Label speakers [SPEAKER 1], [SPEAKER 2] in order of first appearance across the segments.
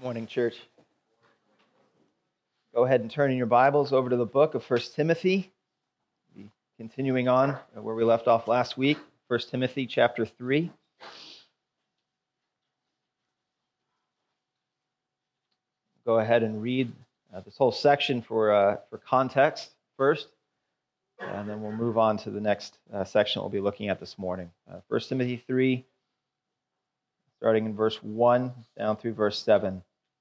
[SPEAKER 1] Morning, church. Go ahead and turn in your Bibles over to the book of 1 Timothy. Continuing on where we left off last week, 1 Timothy chapter 3. Go ahead and read this whole section for context first, and then we'll move on to the next section we'll be looking at this morning. 1 Timothy 3, starting in verse 1 down through verse 7.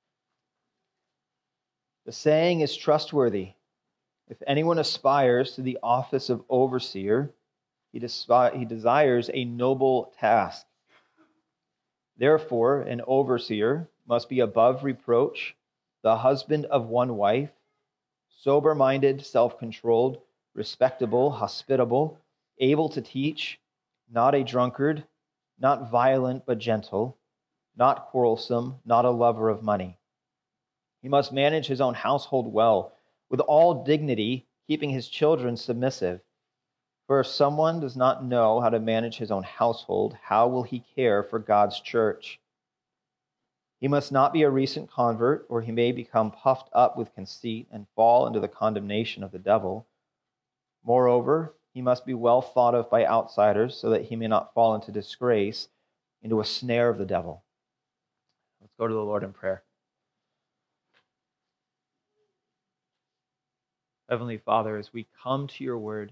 [SPEAKER 1] The saying is trustworthy. If anyone aspires to the office of overseer, he desires a noble task. Therefore, an overseer must be above reproach, the husband of one wife, sober-minded, self-controlled, respectable, hospitable, able to teach, not a drunkard, not violent but gentle, not quarrelsome, not a lover of money. He must manage his own household well, with all dignity, keeping his children submissive. For if someone does not know how to manage his own household, how will he care for God's church? He must not be a recent convert, or he may become puffed up with conceit and fall into the condemnation of the devil. Moreover, he must be well thought of by outsiders, so that he may not fall into disgrace, into a snare of the devil. Let's go to the Lord in prayer. Heavenly Father, as we come to your word,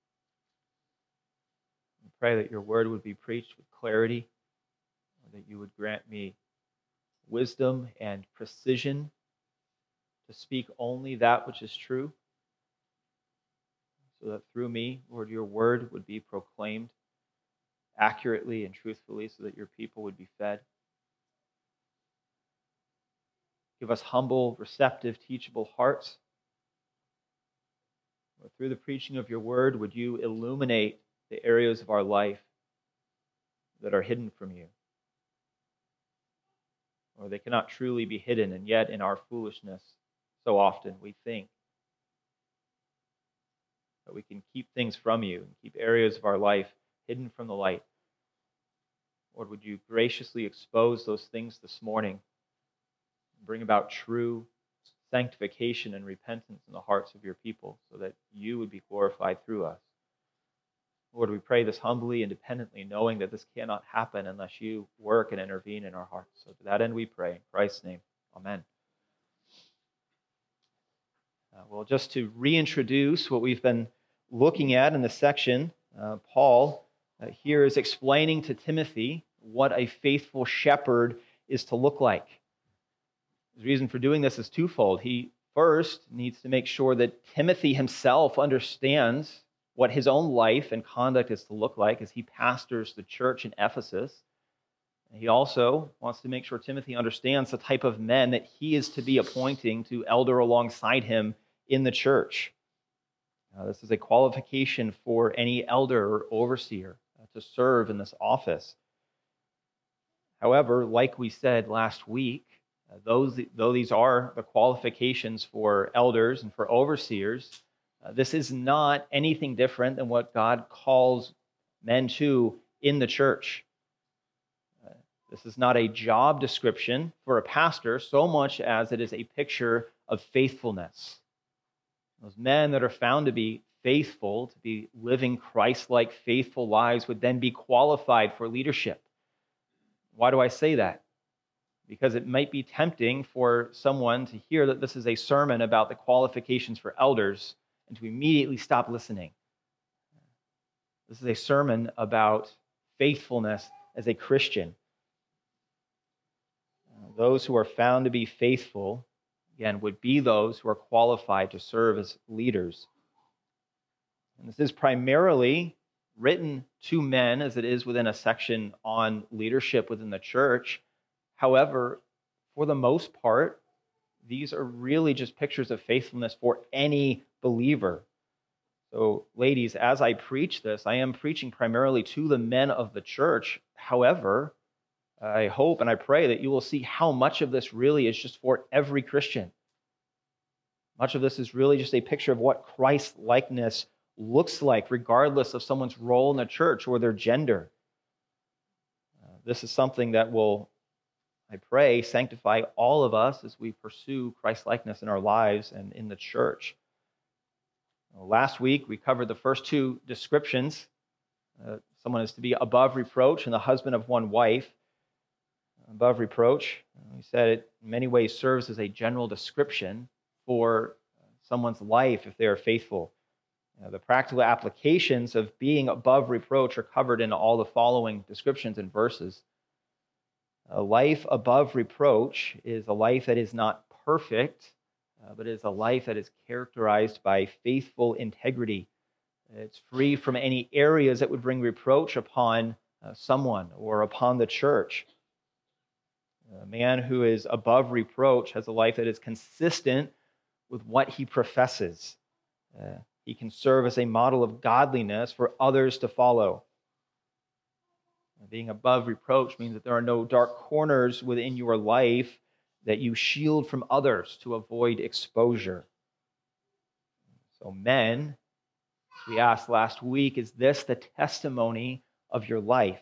[SPEAKER 1] we pray that your word would be preached with clarity, that you would grant me wisdom and precision to speak only that which is true, so that through me, Lord, your word would be proclaimed accurately and truthfully, so that your people would be fed. Give us humble, receptive, teachable hearts. Through the preaching of your word, would you illuminate the areas of our life that are hidden from you? Or they cannot truly be hidden, and yet in our foolishness, so often we think that we can keep things from you and keep areas of our life hidden from the light. Lord, would you graciously expose those things this morning and bring about true sanctification and repentance in the hearts of your people, so that you would be glorified through us. Lord, we pray this humbly and dependently, knowing that this cannot happen unless you work and intervene in our hearts. So to that end we pray, in Christ's name, amen. Well, just to reintroduce what we've been looking at in this section, Paul here is explaining to Timothy what a faithful shepherd is to look like. The reason for doing this is twofold. He first needs to make sure that Timothy himself understands what his own life and conduct is to look like as he pastors the church in Ephesus. He also wants to make sure Timothy understands the type of men that he is to be appointing to elder alongside him in the church. This is a qualification for any elder or overseer to serve in this office. However, like we said last week, though these are the qualifications for elders and for overseers, this is not anything different than what God calls men to in the church. This is not a job description for a pastor so much as it is a picture of faithfulness. Those men that are found to be faithful, to be living Christ-like faithful lives, would then be qualified for leadership. Why do I say that? Because it might be tempting for someone to hear that this is a sermon about the qualifications for elders and to immediately stop listening. This is a sermon about faithfulness as a Christian. Those who are found to be faithful, again, would be those who are qualified to serve as leaders. And this is primarily written to men, as it is within a section on leadership within the church. However, for the most part, these are really just pictures of faithfulness for any believer. So, ladies, as I preach this, I am preaching primarily to the men of the church. However, I hope and I pray that you will see how much of this really is just for every Christian. Much of this is really just a picture of what Christ-likeness looks like, regardless of someone's role in the church or their gender. This is something that will I pray, sanctify all of us as we pursue Christ-likeness in our lives and in the church. Last week, we covered the first two descriptions. Someone is to be above reproach and the husband of one wife. Above reproach, we said it in many ways serves as a general description for someone's life if they are faithful. The practical applications of being above reproach are covered in all the following descriptions and verses. A life above reproach is a life that is not perfect, but is a life that is characterized by faithful integrity. It's free from any areas that would bring reproach upon someone or upon the church. A man who is above reproach has a life that is consistent with what he professes. He can serve as a model of godliness for others to follow. Being above reproach means that there are no dark corners within your life that you shield from others to avoid exposure. So men, as we asked last week, is this the testimony of your life?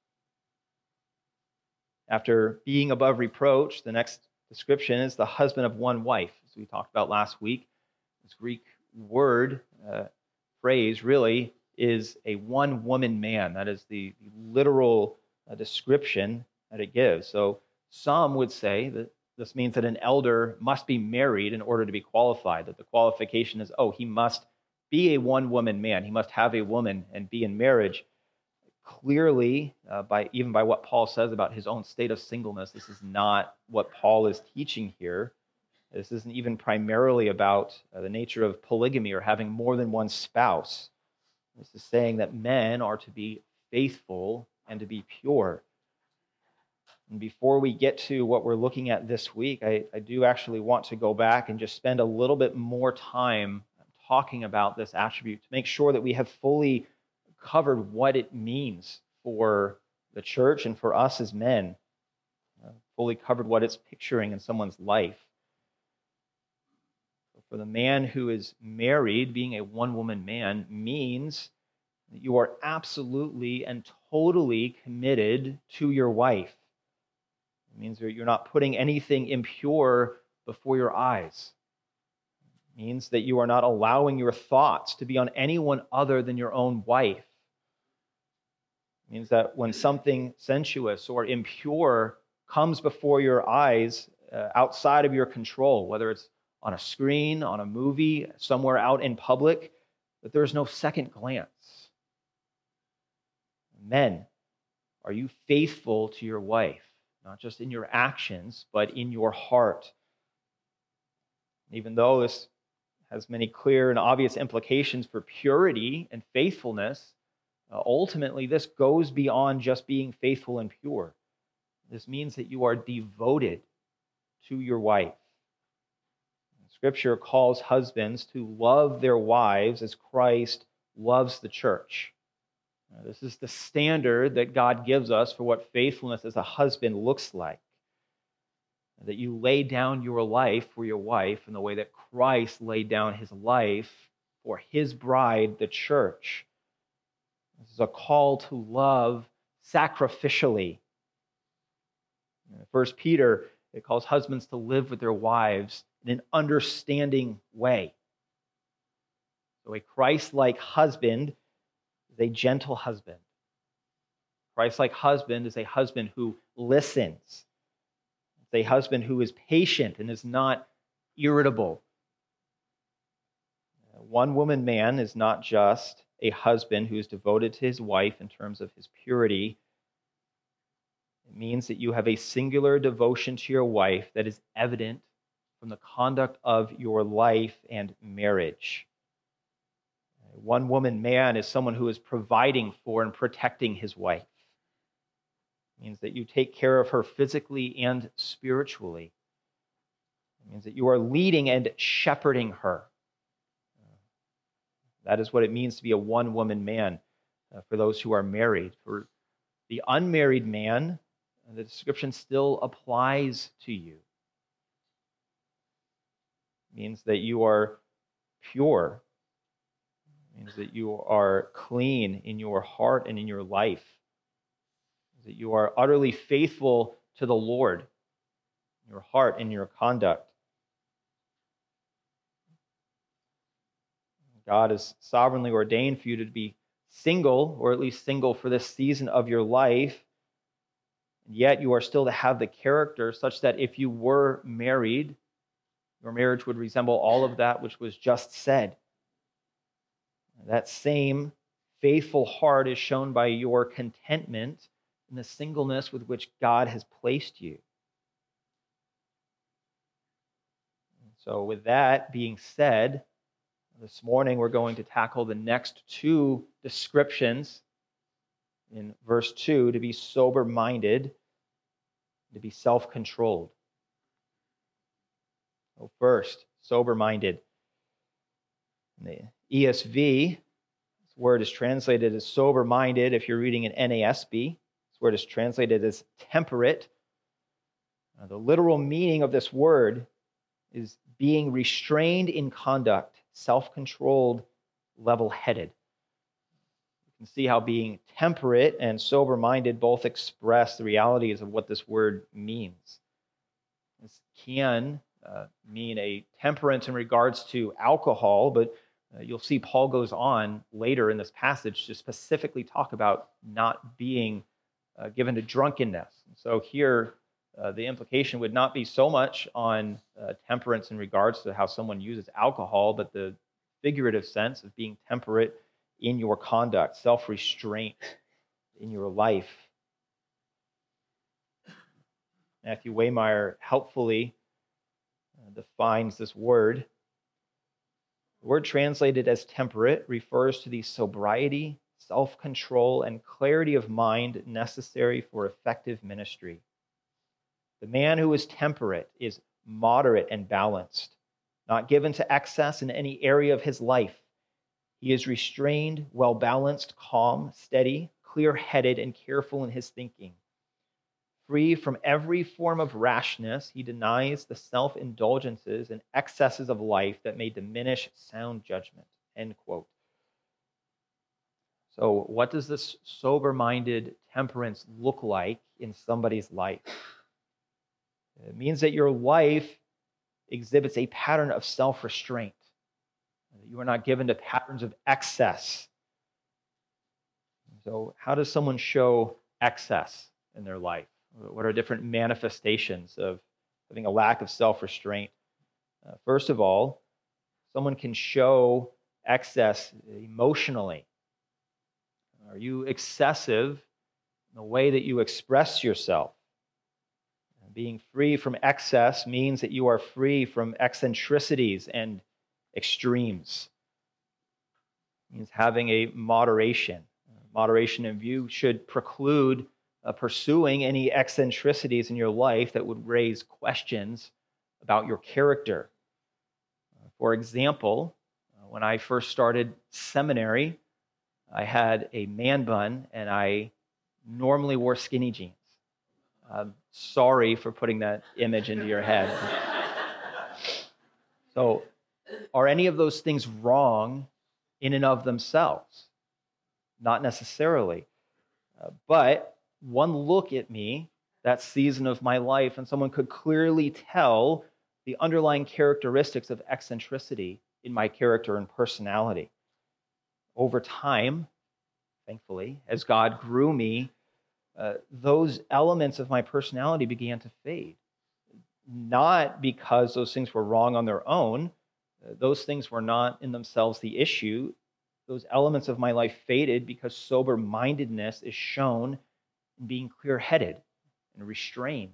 [SPEAKER 1] After being above reproach, the next description is the husband of one wife. As we talked about last week, this Greek word, phrase really, is a one-woman man. That is the literal description that it gives. So some would say that this means that an elder must be married in order to be qualified, that the qualification is, he must be a one-woman man. He must have a woman and be in marriage. Clearly, by what Paul says about his own state of singleness, this is not what Paul is teaching here. This isn't even primarily about the nature of polygamy or having more than one spouse. This is saying that men are to be faithful and to be pure. And before we get to what we're looking at this week, I do actually want to go back and just spend a little bit more time talking about this attribute to make sure that we have fully covered what it means for the church and for us as men, fully covered what it's picturing in someone's life. For the man who is married, being a one-woman man means that you are absolutely and totally committed to your wife. It means that you're not putting anything impure before your eyes. It means that you are not allowing your thoughts to be on anyone other than your own wife. It means that when something sensuous or impure comes before your eyes outside of your control, whether it's on a screen, on a movie, somewhere out in public, that there is no second glance. Men, are you faithful to your wife, not just in your actions, but in your heart? Even though this has many clear and obvious implications for purity and faithfulness, ultimately this goes beyond just being faithful and pure. This means that you are devoted to your wife. Scripture calls husbands to love their wives as Christ loves the church. This is the standard that God gives us for what faithfulness as a husband looks like. That you lay down your life for your wife in the way that Christ laid down his life for his bride, the church. This is a call to love sacrificially. In 1 Peter, it calls husbands to live with their wives in an understanding way. So a Christ-like husband is a gentle husband. Christ-like husband is a husband who listens. It's a husband who is patient and is not irritable. One-woman man is not just a husband who is devoted to his wife in terms of his purity. It means that you have a singular devotion to your wife that is evident from the conduct of your life and marriage. A one-woman man is someone who is providing for and protecting his wife. It means that you take care of her physically and spiritually. It means that you are leading and shepherding her. That is what it means to be a one-woman man for those who are married. For the unmarried man, the description still applies to you. It means that you are pure. It means that you are clean in your heart and in your life. It means that you are utterly faithful to the Lord. your heart, in your conduct. God has sovereignly ordained for you to be single, or at least single for this season of your life, and yet you are still to have the character such that if you were married, your marriage would resemble all of that which was just said. That same faithful heart is shown by your contentment in the singleness with which God has placed you. So with that being said, this morning we're going to tackle the next two descriptions in verse 2, to be sober-minded, to be self-controlled. So first, sober-minded. In the ESV, this word is translated as sober-minded. If you're reading an NASB, this word is translated as temperate. The literal meaning of this word is being restrained in conduct, self-controlled, level-headed. You can see how being temperate and sober-minded both express the realities of what this word means. This can mean a temperance in regards to alcohol, but you'll see Paul goes on later in this passage to specifically talk about not being given to drunkenness. So here, the implication would not be so much on temperance in regards to how someone uses alcohol, but the figurative sense of being temperate in your conduct, self-restraint in your life. Matthew Waymeyer helpfully defines this word. The word translated as temperate refers to the sobriety, self-control, and clarity of mind necessary for effective ministry. The man who is temperate is moderate and balanced, not given to excess in any area of his life. He is restrained, well-balanced, calm, steady, clear-headed, and careful in his thinking. Free from every form of rashness, he denies the self-indulgences and excesses of life that may diminish sound judgment. End quote. So what does this sober-minded temperance look like in somebody's life? It means that your life exhibits a pattern of self-restraint. You are not given to patterns of excess. So how does someone show excess in their life? What are different manifestations of having a lack of self-restraint? First of all, someone can show excess emotionally. Are you excessive in the way that you express yourself? Being free from excess means that you are free from eccentricities and extremes. It means having a moderation. Moderation in view should preclude pursuing any eccentricities in your life that would raise questions about your character. For example, when I first started seminary, I had a man bun and I normally wore skinny jeans. Sorry for putting that image into your head. So, are any of those things wrong in and of themselves? Not necessarily. But one look at me, that season of my life, and someone could clearly tell the underlying characteristics of eccentricity in my character and personality. Over time, thankfully, as God grew me, those elements of my personality began to fade. Not because those things were wrong on their own. Those things were not in themselves the issue. Those elements of my life faded because sober-mindedness is shown in being clear-headed and restrained.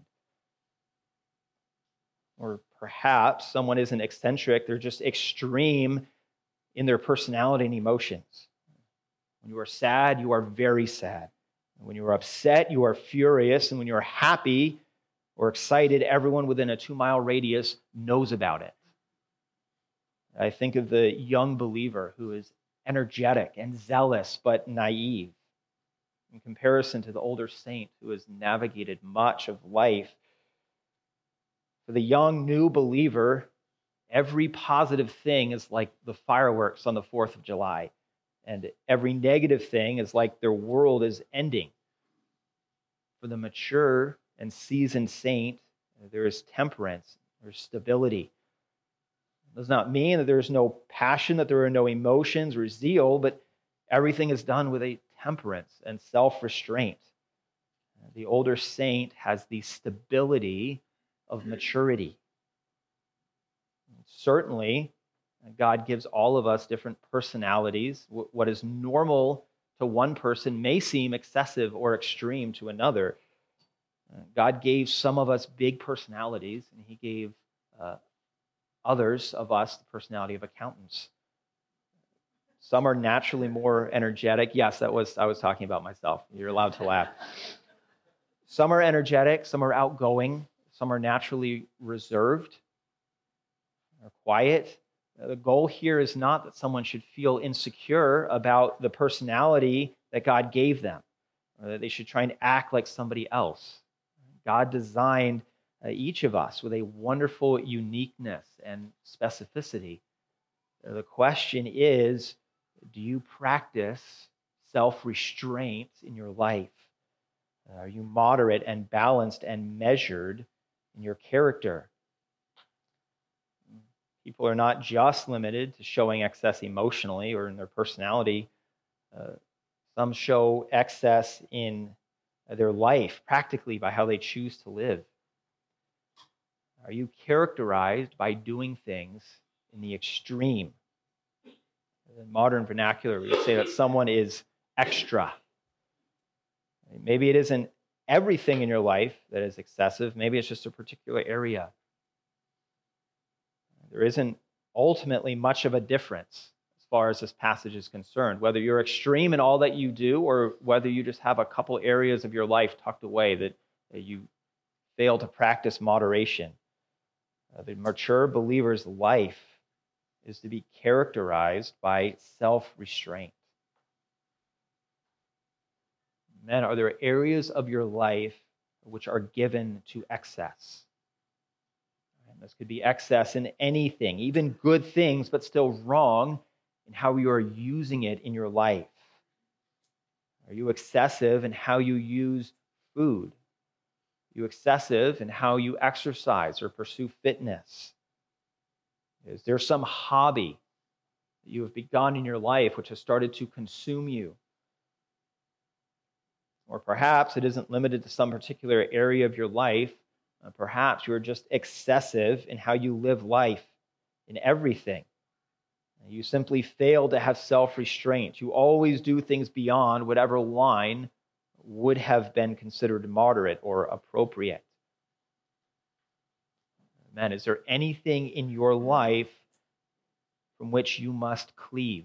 [SPEAKER 1] Or perhaps someone isn't eccentric, they're just extreme in their personality and emotions. When you are sad, you are very sad. When you are upset, you are furious. And when you are happy or excited, everyone within a 2-mile radius knows about it. I think of the young believer who is energetic and zealous but naive in comparison to the older saint who has navigated much of life. For the young new believer, every positive thing is like the fireworks on the 4th of July. And every negative thing is like their world is ending. For the mature and seasoned saint, There is temperance. There's stability. It does not mean that there's no passion, that there are no emotions or zeal, but everything is done with a temperance and self-restraint. The older saint has the stability of maturity. Certainly, God gives all of us different personalities. What is normal to one person may seem excessive or extreme to another. God gave some of us big personalities, and he gave others of us the personality of accountants. Some are naturally more energetic. Yes, I was talking about myself. You're allowed to laugh. Some are energetic, some are outgoing, some are naturally reserved or quiet. The goal here is not that someone should feel insecure about the personality that God gave them, or that they should try and act like somebody else. God designed each of us with a wonderful uniqueness and specificity. The question is, do you practice self-restraint in your life? Are you moderate and balanced and measured in your character? People are not just limited to showing excess emotionally or in their personality. Some show excess in their life, practically by how they choose to live. Are you characterized by doing things in the extreme? In modern vernacular, we would say that someone is extra. Maybe it isn't everything in your life that is excessive. Maybe it's just a particular area. There isn't ultimately much of a difference as far as this passage is concerned, whether you're extreme in all that you do or whether you just have a couple areas of your life tucked away that you fail to practice moderation. The mature believer's life is to be characterized by self-restraint. Men, are there areas of your life which are given to excess? And this could be excess in anything, even good things, but still wrong in how you are using it in your life. Are you excessive in how you use food? Are you excessive in how you exercise or pursue fitness? Is there some hobby that you have begun in your life which has started to consume you? Or perhaps it isn't limited to some particular area of your life. Perhaps you're just excessive in how you live life in everything. You simply fail to have self-restraint. You always do things beyond whatever line would have been considered moderate or appropriate. Man, is there anything in your life from which you must cleave?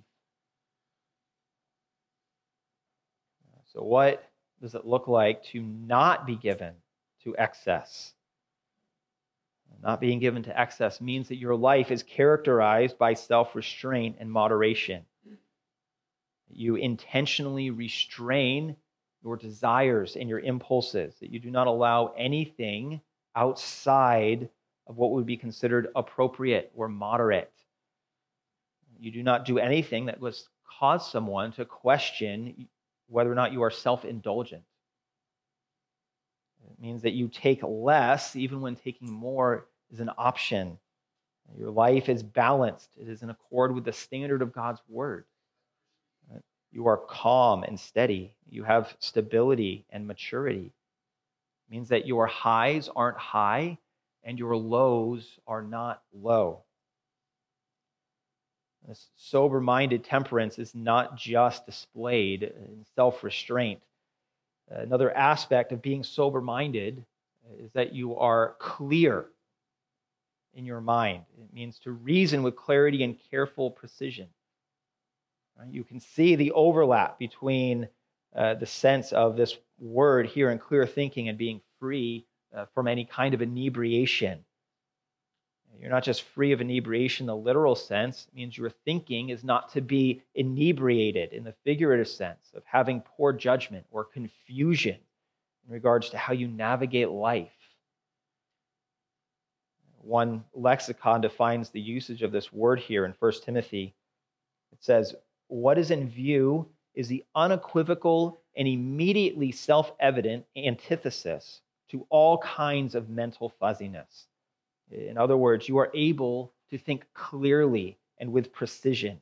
[SPEAKER 1] So what does it look like to not be given to excess? Not being given to excess means that your life is characterized by self-restraint and moderation. You intentionally restrain your desires and your impulses, that you do not allow anything outside of what would be considered appropriate or moderate. You do not do anything that would cause someone to question whether or not you are self-indulgent. It means that you take less even when taking more is an option. Your life is balanced. It is in accord with the standard of God's word. You are calm and steady. You have stability and maturity. It means that your highs aren't high and your lows are not low. This sober-minded temperance is not just displayed in self-restraint. Another aspect of being sober-minded is that you are clear in your mind. It means to reason with clarity and careful precision. You can see the overlap between the sense of this word here in clear thinking and being free from any kind of inebriation. You're not just free of inebriation in the literal sense. It means your thinking is not to be inebriated in the figurative sense of having poor judgment or confusion in regards to how you navigate life. One lexicon defines the usage of this word here in 1 Timothy. It says, what is in view is the unequivocal and immediately self-evident antithesis to all kinds of mental fuzziness. In other words, you are able to think clearly and with precision.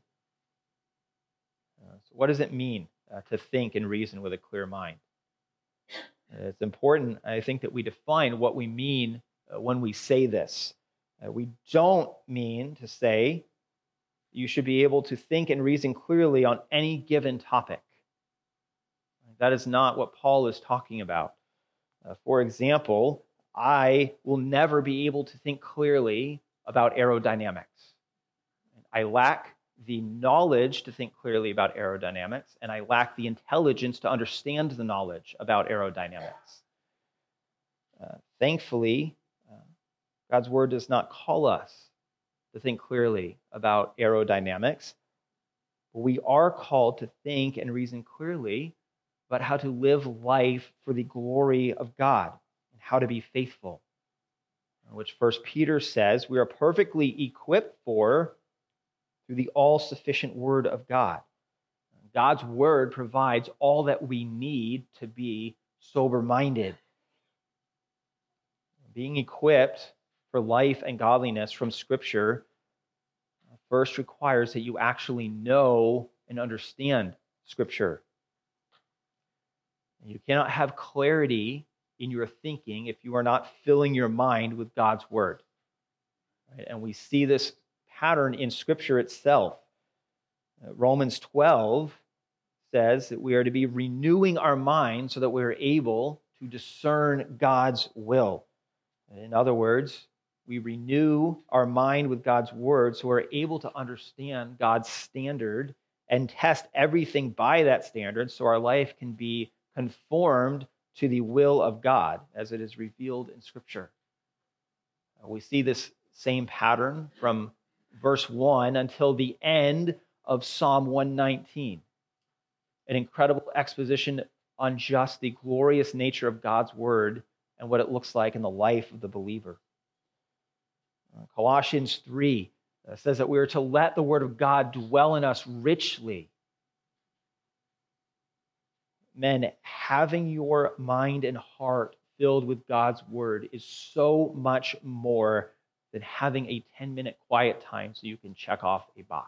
[SPEAKER 1] So what does it mean to think and reason with a clear mind? It's important, I think, that we define what we mean when we say this. We don't mean to say you should be able to think and reason clearly on any given topic. That is not what Paul is talking about. For example, I will never be able to think clearly about aerodynamics. I lack the knowledge to think clearly about aerodynamics, and I lack the intelligence to understand the knowledge about aerodynamics. Thankfully, God's word does not call us to think clearly about aerodynamics, but we are called to think and reason clearly about how to live life for the glory of God and how to be faithful, which 1 Peter says we are perfectly equipped for through the all-sufficient word of God. God's word provides all that we need to be sober-minded. Being equipped for life and godliness from Scripture first requires that you actually know and understand Scripture. You cannot have clarity in your thinking if you are not filling your mind with God's word. Right? And we see this pattern in Scripture itself. Romans 12 says that we are to be renewing our mind so that we are able to discern God's will. In other words, we renew our mind with God's word so we're able to understand God's standard and test everything by that standard so our life can be conformed to the will of God as it is revealed in Scripture. We see this same pattern from verse 1 until the end of Psalm 119. An incredible exposition on just the glorious nature of God's word and what it looks like in the life of the believer. Colossians 3 says that we are to let the word of God dwell in us richly. Men, having your mind and heart filled with God's word is so much more than having a 10-minute quiet time so you can check off a box.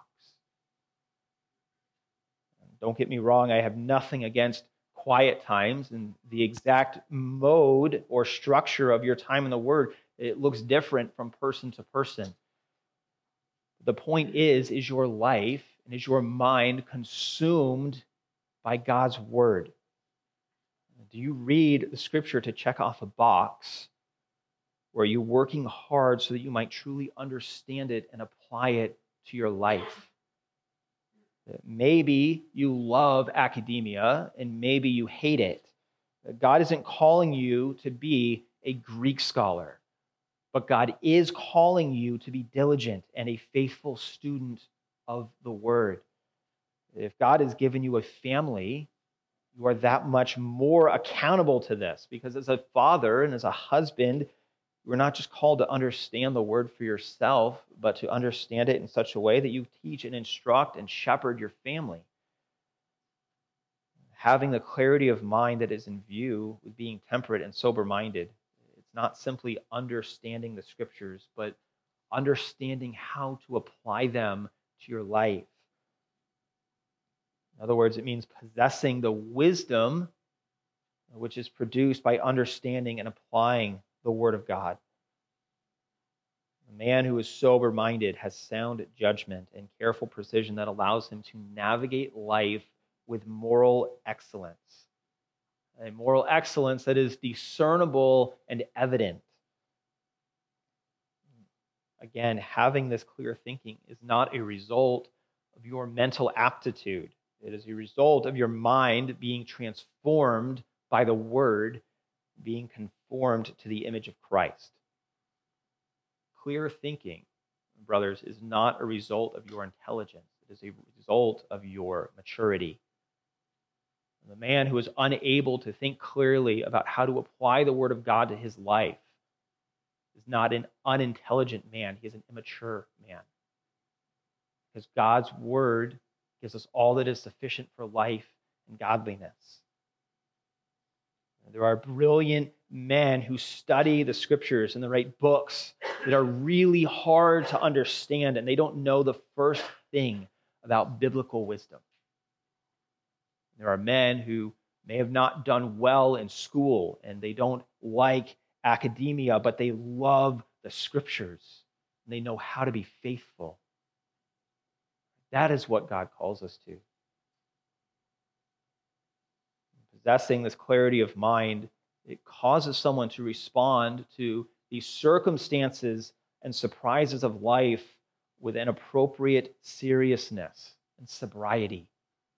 [SPEAKER 1] Don't get me wrong, I have nothing against quiet times and the exact mode or structure of your time in the word. It looks different from person to person. The point is your life and is your mind consumed by God's word? Do you read the Scripture to check off a box? Or are you working hard so that you might truly understand it and apply it to your life? Maybe you love academia and maybe you hate it. God isn't calling you to be a Greek scholar, but God is calling you to be diligent and a faithful student of the word. If God has given you a family, you are that much more accountable to this, because as a father and as a husband, you are not just called to understand the word for yourself, but to understand it in such a way that you teach and instruct and shepherd your family. Having the clarity of mind that is in view with being temperate and sober-minded, it's not simply understanding the Scriptures, but understanding how to apply them to your life. In other words, it means possessing the wisdom which is produced by understanding and applying the Word of God. A man who is sober-minded has sound judgment and careful precision that allows him to navigate life with moral excellence. A moral excellence that is discernible and evident. Again, having this clear thinking is not a result of your mental aptitude. It is a result of your mind being transformed by the Word, being conformed to the image of Christ. Clear thinking, brothers, is not a result of your intelligence. It is a result of your maturity. The man who is unable to think clearly about how to apply the Word of God to his life is not an unintelligent man. He is an immature man. Because God's Word gives us all that is sufficient for life and godliness. There are brilliant men who study the scriptures and they write books that are really hard to understand, and they don't know the first thing about biblical wisdom. There are men who may have not done well in school and they don't like academia, but they love the scriptures and they know how to be faithful. That is what God calls us to. Possessing this clarity of mind, it causes someone to respond to these circumstances and surprises of life with an appropriate seriousness and sobriety.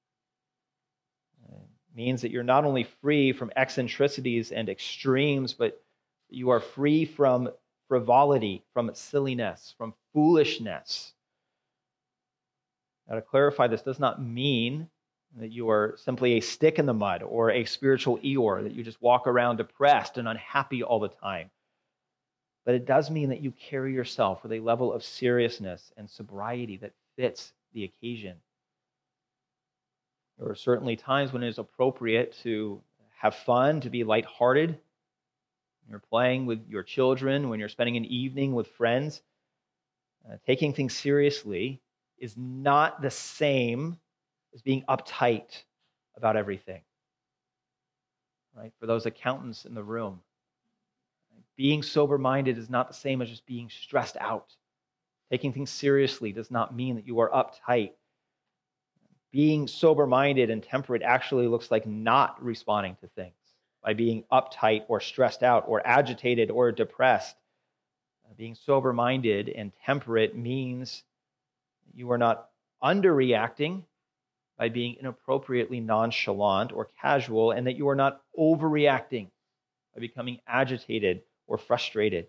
[SPEAKER 1] It means that you're not only free from eccentricities and extremes, but you are free from frivolity, from silliness, from foolishness. Now, to clarify, this does not mean that you are simply a stick in the mud or a spiritual Eeyore, that you just walk around depressed and unhappy all the time. But it does mean that you carry yourself with a level of seriousness and sobriety that fits the occasion. There are certainly times when it is appropriate to have fun, to be lighthearted. When you're playing with your children, when you're spending an evening with friends. Taking things seriously is not the same as being uptight about everything. Right? For those accountants in the room, being sober-minded is not the same as just being stressed out. Taking things seriously does not mean that you are uptight. Being sober-minded and temperate actually looks like not responding to things by being uptight or stressed out or agitated or depressed. Being sober-minded and temperate means you are not underreacting by being inappropriately nonchalant or casual, and that you are not overreacting by becoming agitated or frustrated.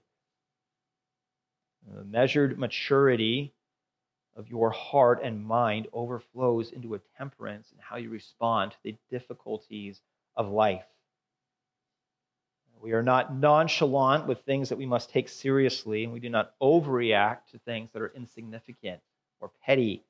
[SPEAKER 1] The measured maturity of your heart and mind overflows into a temperance in how you respond to the difficulties of life. We are not nonchalant with things that we must take seriously, and we do not overreact to things that are insignificant or petty.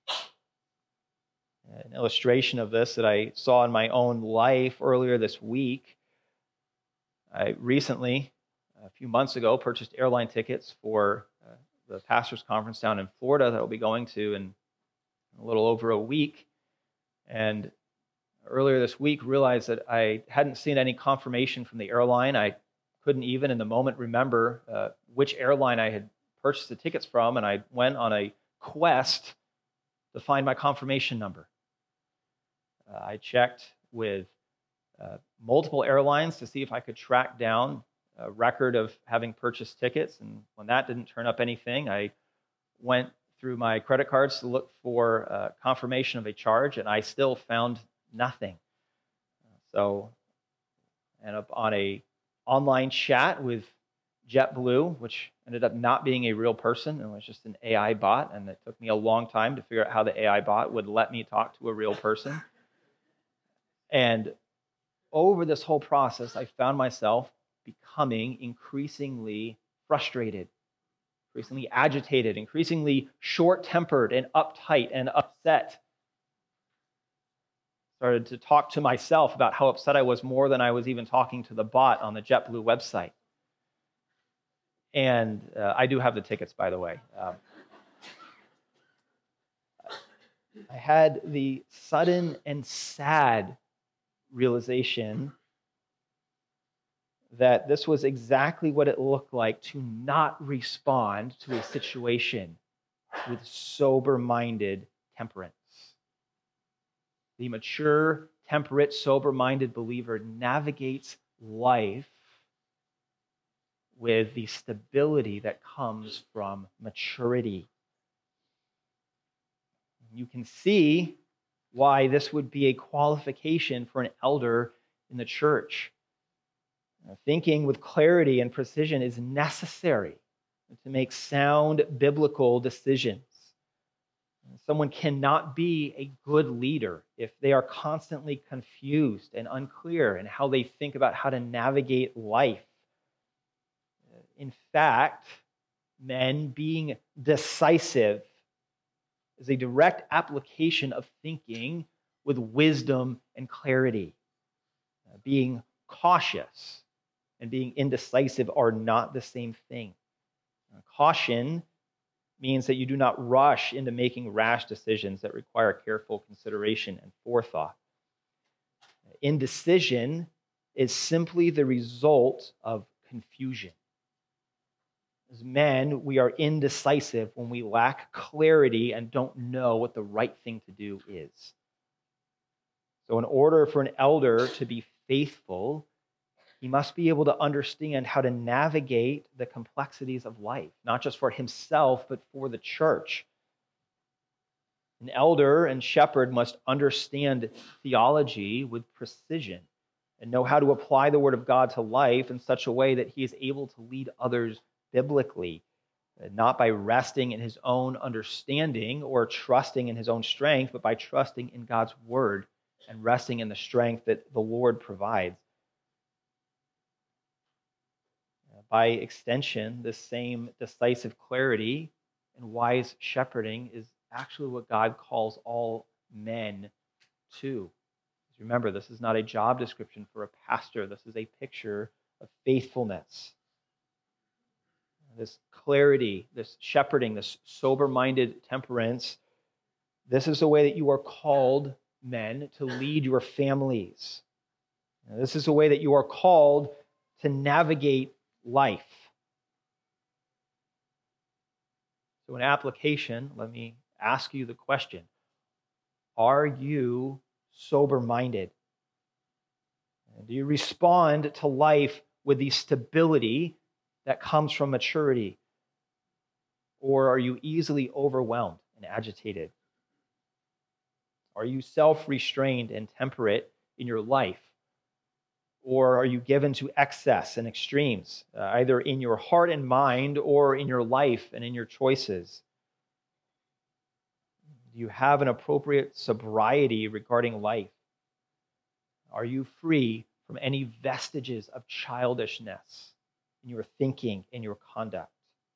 [SPEAKER 1] An illustration of this that I saw in my own life earlier this week. I recently, a few months ago, purchased airline tickets for the pastors' conference down in Florida that I'll be going to in a little over a week. And earlier this week, realized that I hadn't seen any confirmation from the airline. I couldn't even in the moment remember which airline I had purchased the tickets from, and I went on a quest to find my confirmation number. I checked with multiple airlines to see if I could track down a record of having purchased tickets, and when that didn't turn up anything, I went through my credit cards to look for confirmation of a charge, and I still found nothing. So I ended up on a online chat with JetBlue, which ended up not being a real person. It was just an AI bot, and it took me a long time to figure out how the AI bot would let me talk to a real person. And over this whole process, I found myself becoming increasingly frustrated, increasingly agitated, increasingly short-tempered and uptight and upset. Started to talk to myself about how upset I was more than I was even talking to the bot on the JetBlue website. And I do have the tickets, by the way. I had the sudden and sad realization that this was exactly what it looked like to not respond to a situation with sober-minded temperance. The mature, temperate, sober-minded believer navigates life with the stability that comes from maturity. You can see why this would be a qualification for an elder in the church. Thinking with clarity and precision is necessary to make sound biblical decisions. Someone cannot be a good leader if they are constantly confused and unclear in how they think about how to navigate life. In fact, men being decisive is a direct application of thinking with wisdom and clarity. Being cautious and being indecisive are not the same thing. Caution means that you do not rush into making rash decisions that require careful consideration and forethought. Indecision is simply the result of confusion. As men, we are indecisive when we lack clarity and don't know what the right thing to do is. So in order for an elder to be faithful, he must be able to understand how to navigate the complexities of life, not just for himself, but for the church. An elder and shepherd must understand theology with precision and know how to apply the Word of God to life in such a way that he is able to lead others biblically, not by resting in his own understanding or trusting in his own strength, but by trusting in God's Word and resting in the strength that the Lord provides. By extension, this same decisive clarity and wise shepherding is actually what God calls all men to. Remember, this is not a job description for a pastor. This is a picture of faithfulness. This clarity, this shepherding, this sober-minded temperance, this is the way that you are called, men, to lead your families. This is the way that you are called to navigate life. So in application, let me ask you the question: are you sober-minded? Do you respond to life with the stability that comes from maturity? Or are you easily overwhelmed and agitated? Are you self-restrained and temperate in your life? Or are you given to excess and extremes, either in your heart and mind or in your life and in your choices? Do you have an appropriate sobriety regarding life? Are you free from any vestiges of childishness in your thinking and your conduct?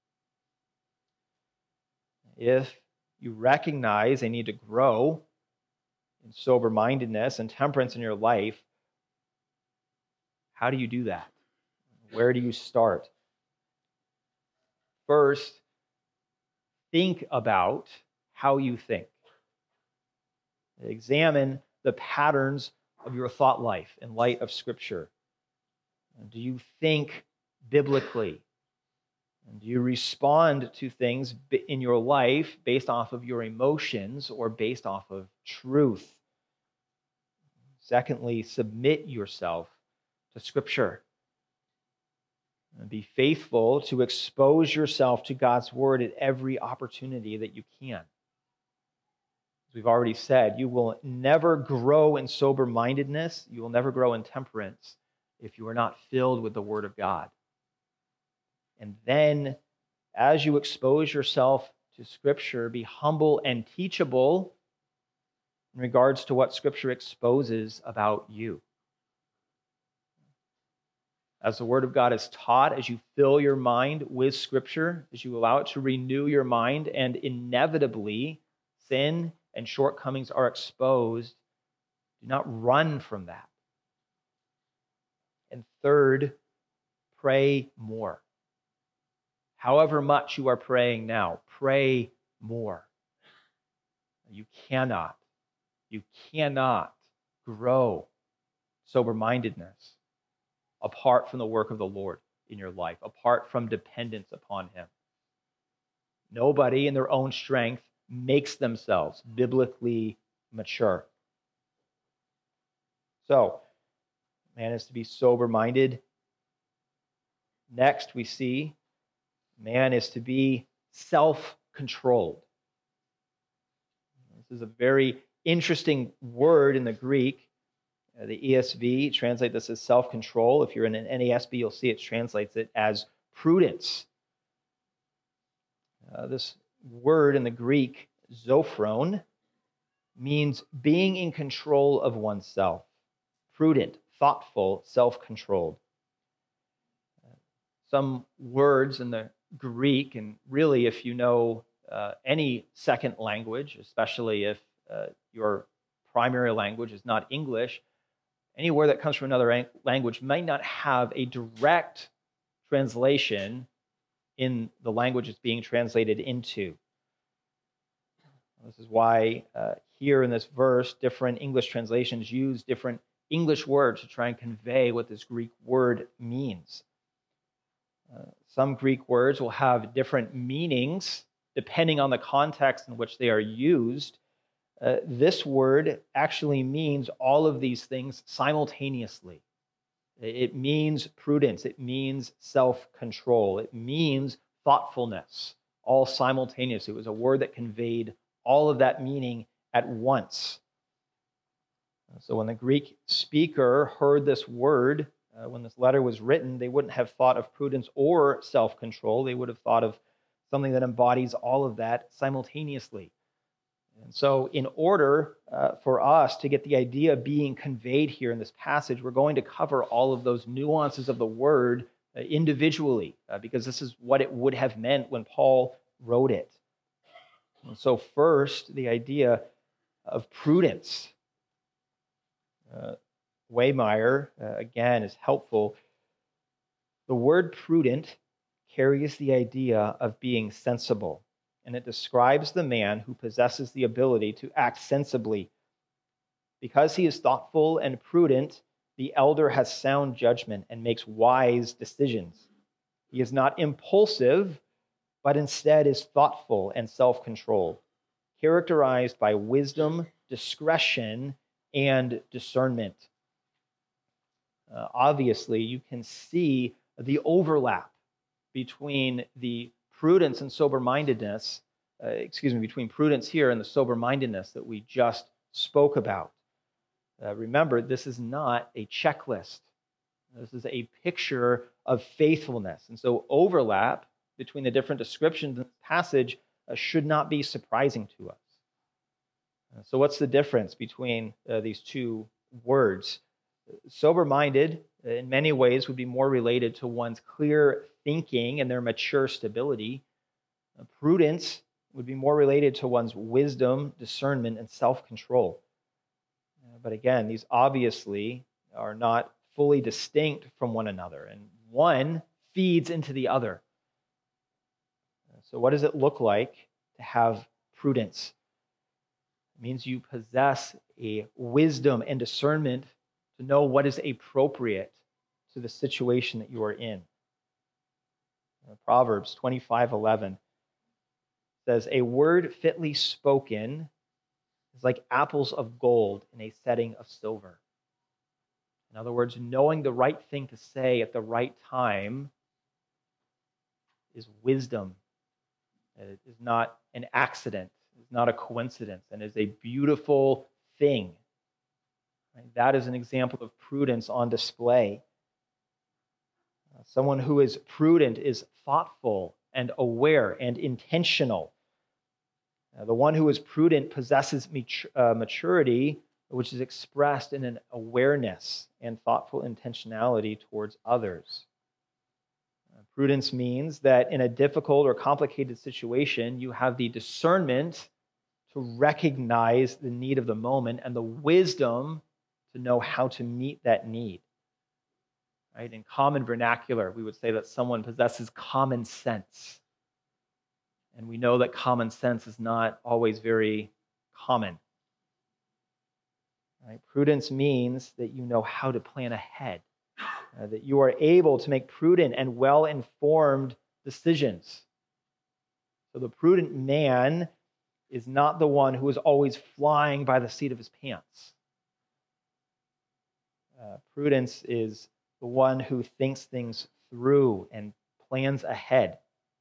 [SPEAKER 1] If you recognize a need to grow in sober-mindedness and temperance in your life, how do you do that? Where do you start? First, think about how you think. Examine the patterns of your thought life in light of Scripture. Do you think biblically? And do you respond to things in your life based off of your emotions or based off of truth? Secondly, submit yourself to Scripture. And be faithful to expose yourself to God's Word at every opportunity that you can. As we've already said, you will never grow in sober-mindedness, you will never grow in temperance if you are not filled with the Word of God. And then, as you expose yourself to Scripture, be humble and teachable in regards to what Scripture exposes about you. As the Word of God is taught, as you fill your mind with Scripture, as you allow it to renew your mind, and inevitably sin and shortcomings are exposed, do not run from that. And third, pray more. However much you are praying now, pray more. You cannot grow sober-mindedness apart from the work of the Lord in your life, apart from dependence upon Him. Nobody in their own strength makes themselves biblically mature. So, man is to be sober-minded. Next, we see man is to be self-controlled. This is a very interesting word in the Greek. The ESV translates this as self-control. If you're in an NASB, you'll see it translates it as prudence. This word in the Greek, zophron, means being in control of oneself. Prudent, thoughtful, self-controlled. Some words in the Greek, and really if you know any second language, especially if your primary language is not English, Any word that comes from another language might not have a direct translation in the language it's being translated into. This is why here in this verse, different English translations use different English words to try and convey what this Greek word means. Some Greek words will have different meanings depending on the context in which they are used. This word actually means all of these things simultaneously. It means prudence. It means self-control. It means thoughtfulness, all simultaneously. It was a word that conveyed all of that meaning at once. So when the Greek speaker heard this word, when this letter was written, they wouldn't have thought of prudence or self-control. They would have thought of something that embodies all of that simultaneously. And so in order for us to get the idea being conveyed here in this passage, we're going to cover all of those nuances of the word individually, because this is what it would have meant when Paul wrote it. And so first, the idea of prudence. Waymeyer, again, is helpful. The word prudent carries the idea of being sensible, and it describes the man who possesses the ability to act sensibly. Because he is thoughtful and prudent, the elder has sound judgment and makes wise decisions. He is not impulsive, but instead is thoughtful and self-controlled, characterized by wisdom, discretion, and discernment. Obviously, you can see the overlap between the prudence and sober-mindedness, between prudence here and the sober-mindedness that we just spoke about. Remember, this is not a checklist. This is a picture of faithfulness. And so overlap between the different descriptions in the passage should not be surprising to us. So what's the difference between these two words? Sober-minded, in many ways, would be more related to one's clear thinking and their mature stability. Prudence would be more related to one's wisdom, discernment, and self-control. But again, these obviously are not fully distinct from one another, and one feeds into the other. So what does it look like to have prudence? It means you possess a wisdom and discernment to know what is appropriate to the situation that you are in. Proverbs 25:11 says, "A word fitly spoken is like apples of gold in a setting of silver." In other words, knowing the right thing to say at the right time is wisdom. It is not an accident. It's not a coincidence, and is a beautiful thing. Right? That is an example of prudence on display. Someone who is prudent is thoughtful and aware and intentional. The one who is prudent possesses maturity, which is expressed in an awareness and thoughtful intentionality towards others. Prudence means that in a difficult or complicated situation, you have the discernment to recognize the need of the moment and the wisdom to know how to meet that need. Right? In common vernacular, we would say that someone possesses common sense. And we know that common sense is not always very common. Right? Prudence means that you know how to plan ahead, that you are able to make prudent and well-informed decisions. So the prudent man is not the one who is always flying by the seat of his pants. Prudence is the one who thinks things through and plans ahead.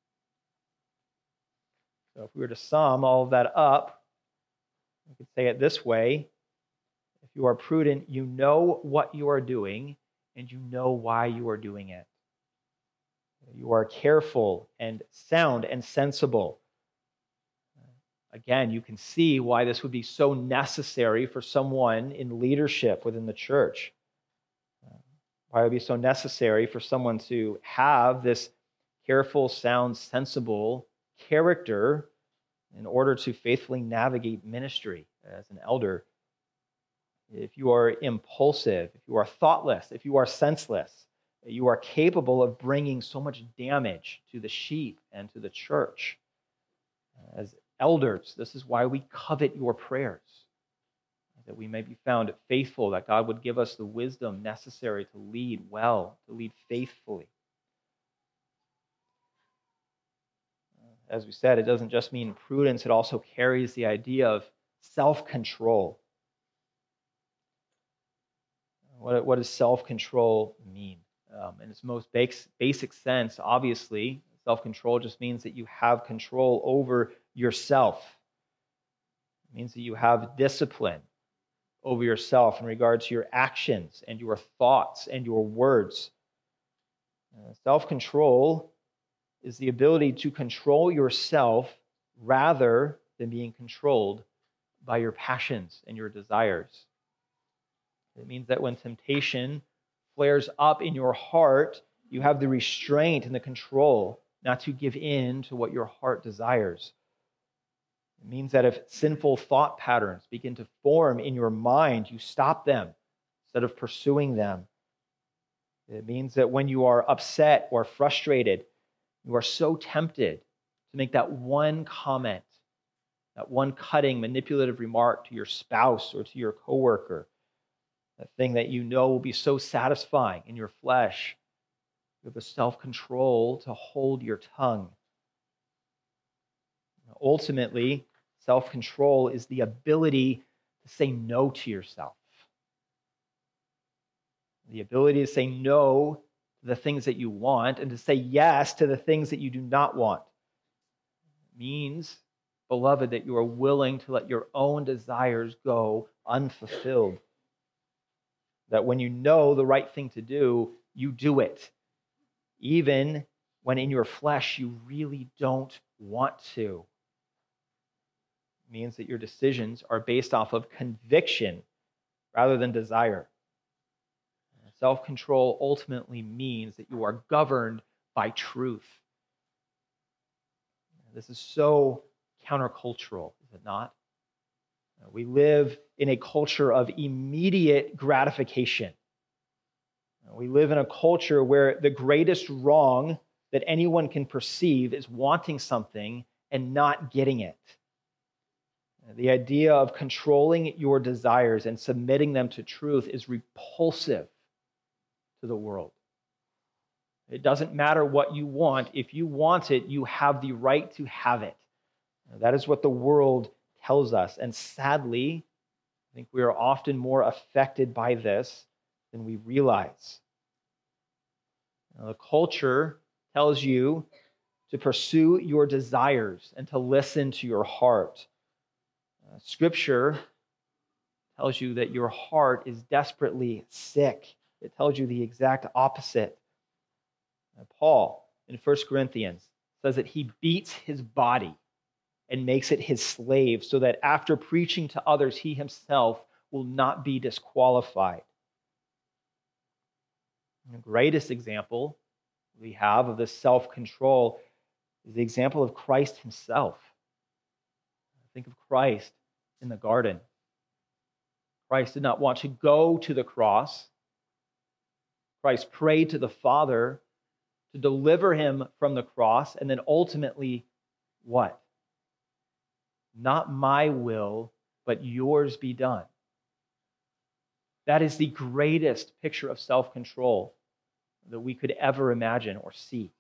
[SPEAKER 1] So if we were to sum all of that up, we could say it this way: if you are prudent, you know what you are doing, and you know why you are doing it. You are careful and sound and sensible. Again, you can see why this would be so necessary for someone in leadership within the church. Why it would be so necessary for someone to have this careful, sound, sensible character in order to faithfully navigate ministry as an elder. if you are impulsive, if you are thoughtless, if you are senseless, you are capable of bringing so much damage to the sheep and to the church. As elders, this is why we covet your prayers, that we may be found faithful, that God would give us the wisdom necessary to lead well, to lead faithfully. As we said, it doesn't just mean prudence, it also carries the idea of self-control. What does self-control mean? In its most basic sense, obviously, self-control just means that you have control over yourself. It means that you have discipline over yourself in regard to your actions and your thoughts and your words. Self-control is the ability to control yourself rather than being controlled by your passions and your desires. It means that when temptation flares up in your heart, you have the restraint and the control not to give in to what your heart desires. It means that if sinful thought patterns begin to form in your mind, you stop them instead of pursuing them. It means that when you are upset or frustrated, you are so tempted to make that one comment, that one cutting, manipulative remark to your spouse or to your coworker, that thing that you know will be so satisfying in your flesh. You have the self-control to hold your tongue. Ultimately, self-control is the ability to say no to yourself. The ability to say no to the things that you want and to say yes to the things that you do not want. It means, beloved, that you are willing to let your own desires go unfulfilled. That when you know the right thing to do, you do it, even when in your flesh you really don't want to. It means that your decisions are based off of conviction rather than desire. Self-control ultimately means that you are governed by truth. This is so countercultural, is it not? We live in a culture of immediate gratification. We live in a culture where the greatest wrong that anyone can perceive is wanting something and not getting it. The idea of controlling your desires and submitting them to truth is repulsive to the world. It doesn't matter what you want. If you want it, you have the right to have it. That is what the world tells us. And sadly, I think we are often more affected by this than we realize. The culture tells you to pursue your desires and to listen to your heart. Scripture tells you that your heart is desperately sick. It tells you the exact opposite. Paul, in 1 Corinthians, says that he beats his body and makes it his slave so that after preaching to others, he himself will not be disqualified. And the greatest example we have of this self-control is the example of Christ himself. Think of Christ in the garden. Christ did not want to go to the cross. Christ prayed to the Father to deliver him from the cross, and then ultimately, what? Not my will, but yours be done. That is the greatest picture of self-control that we could ever imagine or see.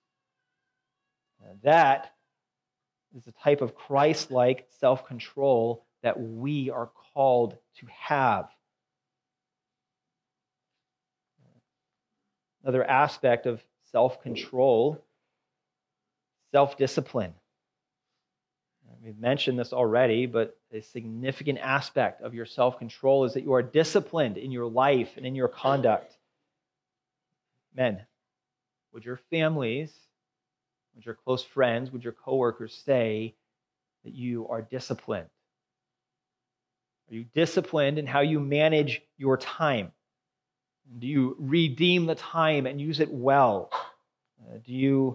[SPEAKER 1] That is the type of Christ-like self-control that we are called to have. Another aspect of self-control, self-discipline. We've mentioned this already, but a significant aspect of your self-control is that you are disciplined in your life and in your conduct. Men, would your families, would your close friends, would your coworkers say that you are disciplined? Are you disciplined in how you manage your time? Do you redeem the time and use it well? Do you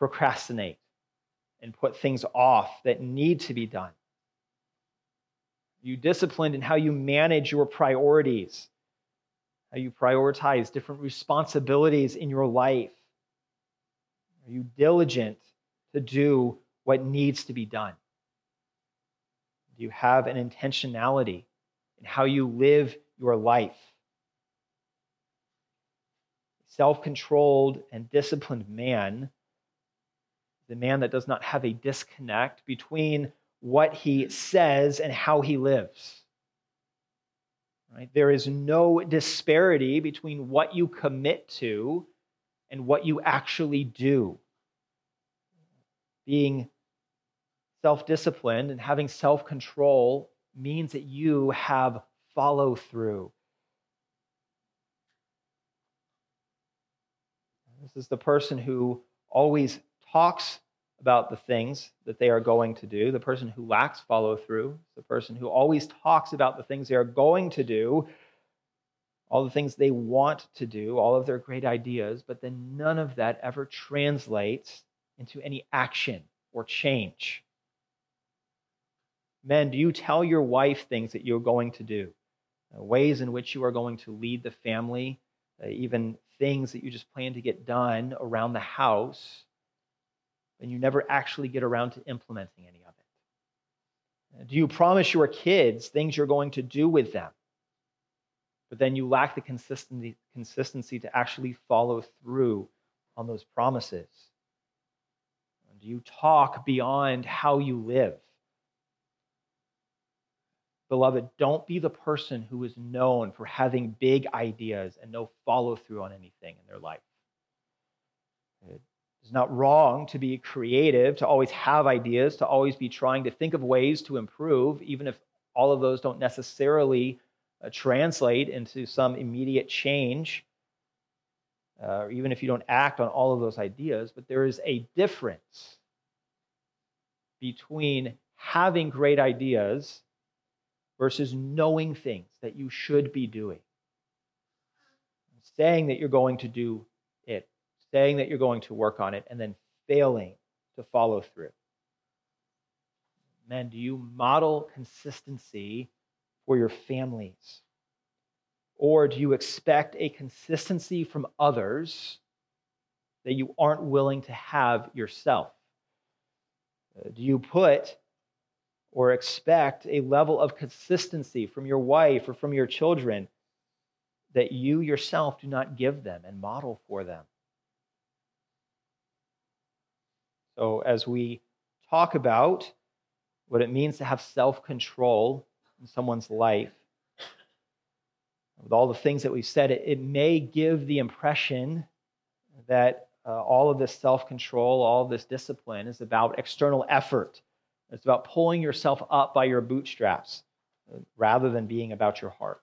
[SPEAKER 1] procrastinate and put things off that need to be done? Are you disciplined in how you manage your priorities? How you prioritize different responsibilities in your life? Are you diligent to do what needs to be done? Do you have an intentionality in how you live your life? Self-controlled and disciplined man, the man that does not have a disconnect between what he says and how he lives. Right? There is no disparity between what you commit to and what you actually do. Being self-disciplined and having self-control means that you have follow-through. This is the person who always talks about the things that they are going to do. The person who lacks follow-through is the person who always talks about the things they are going to do, all the things they want to do, all of their great ideas, but then none of that ever translates into any action or change. Men, do you tell your wife things that you're going to do? Ways in which you are going to lead the family, even things that you just plan to get done around the house, and you never actually get around to implementing any of it? Do you promise your kids things you're going to do with them, but then you lack the consistency to actually follow through on those promises? Do you talk beyond how you live? Beloved, don't be the person who is known for having big ideas and no follow-through on anything in their life. It's not wrong to be creative, to always have ideas, to always be trying to think of ways to improve, even if all of those don't necessarily translate into some immediate change, or even if you don't act on all of those ideas. But there is a difference between having great ideas versus knowing things that you should be doing. Saying that you're going to do it, saying that you're going to work on it, and then failing to follow through. Men, do you model consistency for your families? Or do you expect a consistency from others that you aren't willing to have yourself? Do you put or expect a level of consistency from your wife or from your children that you yourself do not give them and model for them? So as we talk about what it means to have self-control in someone's life, with all the things that we've said, it may give the impression that all of this self-control, all of this discipline is about external effort. It's about pulling yourself up by your bootstraps rather than being about your heart.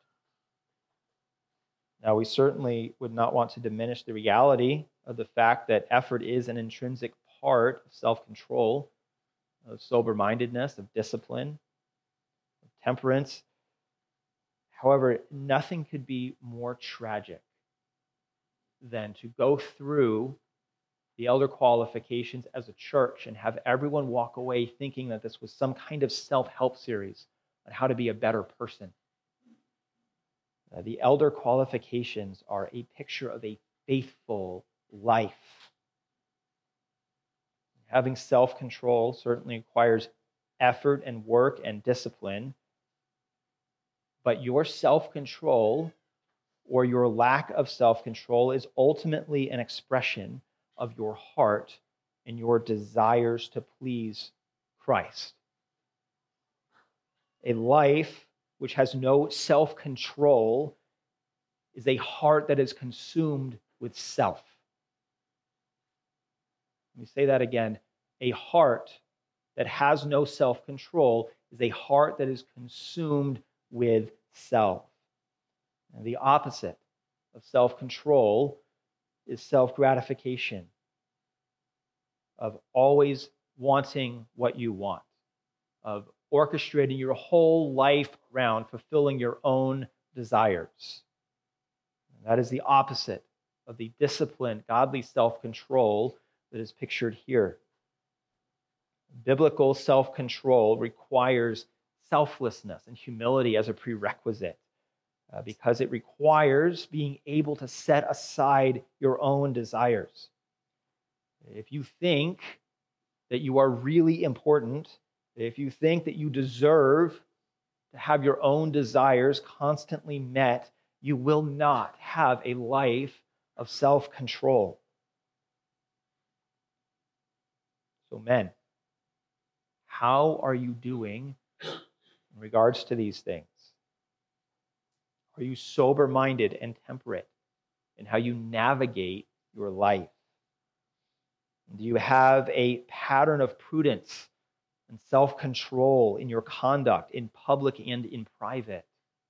[SPEAKER 1] Now, we certainly would not want to diminish the reality of the fact that effort is an intrinsic part of self-control, of sober-mindedness, of discipline, of temperance. However, nothing could be more tragic than to go through the elder qualifications as a church and have everyone walk away thinking that this was some kind of self-help series on how to be a better person. The elder qualifications are a picture of a faithful life. Having self-control certainly requires effort and work and discipline, but your self-control or your lack of self-control is ultimately an expression of your heart and your desires to please Christ. A life which has no self-control is a heart that is consumed with self. Let me say that again. A heart that has no self-control is a heart that is consumed with self. And the opposite of self-control is self-gratification, of always wanting what you want, of orchestrating your whole life around fulfilling your own desires. And that is the opposite of the disciplined, godly self-control that is pictured here. Biblical self-control requires selflessness and humility as a prerequisite, because it requires being able to set aside your own desires. If you think that you are really important, if you think that you deserve to have your own desires constantly met, you will not have a life of self-control. So, men, how are you doing in regards to these things? Are you sober-minded and temperate in how you navigate your life? Do you have a pattern of prudence and self-control in your conduct, in public and in private?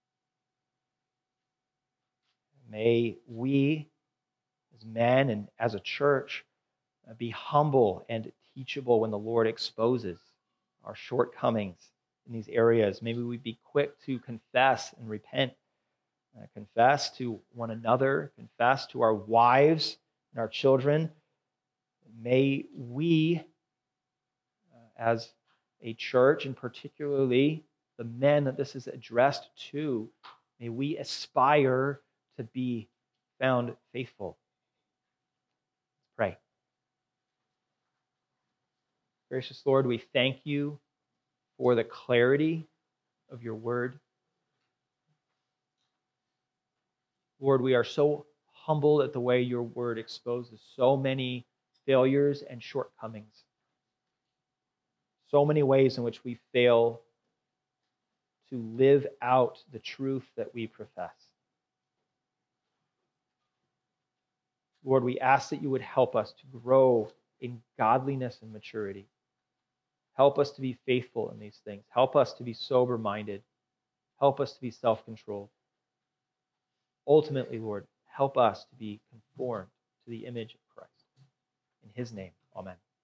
[SPEAKER 1] May we, as men and as a church, be humble and teachable when the Lord exposes our shortcomings in these areas. Maybe we be quick to confess and repent, confess to one another, confess to our wives and our children. May we, as a church, and particularly the men that this is addressed to, may we aspire to be found faithful. Let's pray. Gracious Lord, we thank you for the clarity of your word. Lord, we are so humbled at the way your word exposes so many failures and shortcomings, so many ways in which we fail to live out the truth that we profess. Lord, we ask that you would help us to grow in godliness and maturity. Help us to be faithful in these things. Help us to be sober-minded. Help us to be self-controlled. Ultimately, Lord, help us to be conformed to the image of Christ. In his name, amen.